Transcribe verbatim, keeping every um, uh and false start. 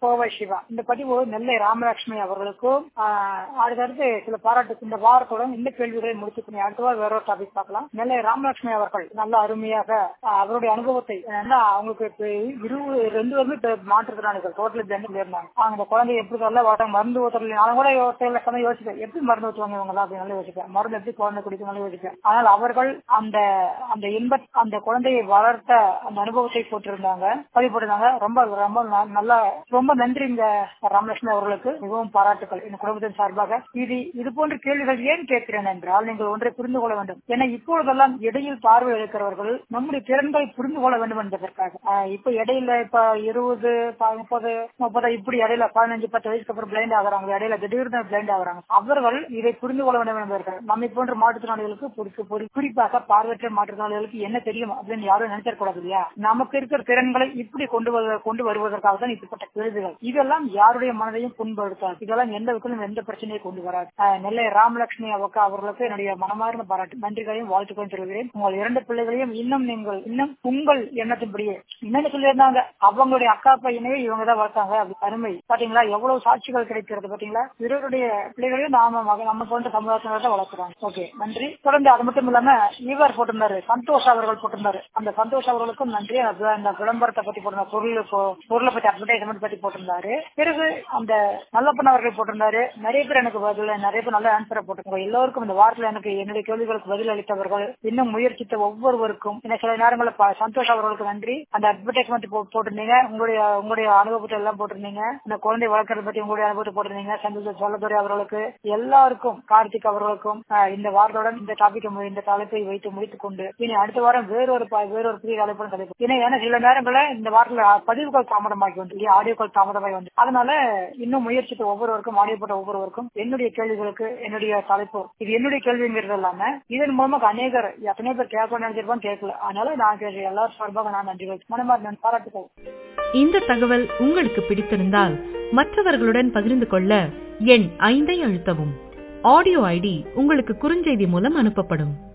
கோவை சிவா. இந்த பதிவு நெல்லை ராமலட்சுமி அவர்களுக்கும் அடுத்தடுத்து சில பாராட்டு இந்த வாரத்துடன் இந்த கேள்விகளை முடித்து அடுத்த வாரம் வேற ஒரு டாபிக் பார்க்கலாம். நெல்லை ராமலட்சுமி அவர்கள் நல்ல அருமையாக அவருடைய அனுபவத்தை அவங்களுக்கு இருபது ரெண்டு வருமே மாற்றுத்திறனாளிகள் டோட்டல் ஜென்டர் இருந்தாங்க. அந்த குழந்தை எப்படி நல்லா மருந்து ஊத்தல நான் கூட யோசிப்பேன் எப்படி மருந்து ஊற்றுவாங்க இவங்க அப்படி நல்லா யோசிப்பேன். மருந்து எப்படி குழந்தை குடிக்க நல்லா யோசிப்பேன். ஆனால் அவர்கள் அந்த அந்த இன்ப அந்த குழந்தையை வளர்த்த அந்த அனுபவத்தை போட்டிருந்தாங்க பதிவு போட்டிருந்தாங்க. ரொம்ப ரொம்ப நல்லா ரொம்ப நன்றி இந்த ராமலட்சுமி அவர்களுக்கு மிகவும் பாராட்டுகள் என் குடும்பத்தின் சார்பாக. இது இது போன்ற கேள்விகள் ஏன் கேட்கிறேன் என்றால் நீங்கள் ஒன்றை புரிந்து கொள்ள வேண்டும். ஏன்னா இப்பொழுதெல்லாம் இடையில் பார்வை எடுக்கிறவர்கள் நம்முடைய திறன்களை புரிந்து கொள்ள வேண்டும் என்பதற்காக இப்ப இடையில இப்ப இருபது முப்பது முப்பது இப்படி இடையில பதினஞ்சு பத்து வயசுக்கு அப்புறம் பிளைண்ட் ஆகுறாங்க. இடையில திடீர்னு பிளைண்ட் ஆகுறாங்க. அவர்கள் இதை புரிந்து கொள்ள வேண்டும் என்பதற்காக நம்மை போன்ற மாற்றுத்திறனாளிகளுக்கு குறிப்பாக பார்வையற்ற மாற்றுத்திறனாளிகளுக்கு என்ன தெரியும் அப்படின்னு யாரும் நினைச்சிடக்கூடாது இல்லையா. நமக்கு இருக்கிற திறன்களை இப்படி கொண்டு கொண்டு வருவதற்காக தான் இப்படிப்பட்ட கேள்விகள். இதெல்லாம் யாருடைய மனதையும் புண்படுத்தாது. இதெல்லாம் எந்த விதத்திலும் எந்த பிரச்சனையும் கொண்டு வராது. நெல்லை ராமலட்சுமி அவர்களுக்கு என்னுடைய மனமார்ந்த பாராட்டு நன்றிகளையும் வாழ்த்துக்களையும் தெரிவிக்கிறேன். உங்கள் இரண்டு பிள்ளைகளையும் இன்னும் நீங்கள் இன்னும் உங்கள் எண்ணத்தின்படியே இன்னொன்னு சொல்லியிருந்தாங்க அவங்களுடைய அக்கா பையனையே இவங்க தான் வளர்த்தாங்க. அப்படி அருமை பாத்தீங்களா எவ்வளவு சாட்சிகள் கிடைக்கிறது பாத்தீங்களா. இவருடைய பிள்ளைகளையும் நாம நம்ம போன்ற சமுதாயத்தினர் தான் வளர்க்குறாங்க. ஓகே நன்றி. தொடர்ந்து அது மட்டும் இல்லாம இவர் போட்டிருந்தாரு சந்தோஷ் அவர்கள் போட்டிருந்தாரு. அந்த சந்தோஷ் அவர்களுக்கும் நன்றி. அந்த விளம்பரத்தை பத்தி போட்டிருந்தாரு பொருள் பொருளை பத்தி அட்வர்டைஸ்மெண்ட் பத்தி போட்டிருந்தாரு. பிறகு அந்த நல்லப்பன் அவர்கள் போட்டிருந்தாரு. நிறைய பேர் எனக்கு பதில் நிறைய பேர் நல்ல ஆன்சரை போட்டிருக்காங்க. எல்லோருக்கும் இந்த வாரத்தில் எனக்கு என்னுடைய கேள்விகளுக்கு பதில் அளித்தவர்கள் இன்னும் முயற்சித்த ஒவ்வொருவருக்கும் சில நேரங்களில் சந்தோஷ் அவர்களுக்கு நன்றி. அந்த அட்வர்டைஸ்மெண்ட் போட்டிருந்தீங்க உங்களுடைய உங்களுடைய அனுபவத்தை எல்லாம் போட்டிருந்தீங்க. அந்த குழந்தை வளர்க்கறத பத்தி உங்களுடைய அனுபவத்தை போட்டிருந்தீங்க. சந்தோஷ் சொல்லதுரை அவர்களுக்கு எல்லாருக்கும் கார்த்திக் அவர்களுக்கும் இந்த வாரத்துடன் இந்த டாபிக் இந்த தலைப்பை வைத்து முடித்துக் கொண்டு இனி அடுத்த வாரம் வேறொரு வேறொரு புதிய தலைப்புடன் தலைப்பு. ஏன்னா சில நேரங்களில் இந்த வாரத்தில் பதிவுகள் தாமதமாகி வந்து ஆடியோக்கள் தாமதமாகி வந்து அதனால இன்னும் முயற்சித்த ஒவ்வொருவருக்கும் ஆடியோ போட்ட ஒவ்வொருவருக்கும் என்னுடைய கேள்விகளுக்கு என்னுடைய தலைப்பு இது என்னுடைய கேள்விங்கிறது இல்லாம இதன் மூலமாக அநேகர் எத்தனை பேர் கேட்கணும்னு நினைச்சிருப்பான் கேட்கல. அதனால நான் கேட்க எல்லாரும் சார்பாக நான் நன்றிகள் மனமார்ந்த பாராட்டுகள். இந்த தகவல் உங்களுக்கு பிடித்திருந்தால் மற்றவர்களுடன் பகிர்ந்து கொள்ள எண் ஐந்தை அழுத்தவும். ஆடியோ ஐடி உங்களுக்கு குறுஞ்செய்தி மூலம் அனுப்பப்படும்.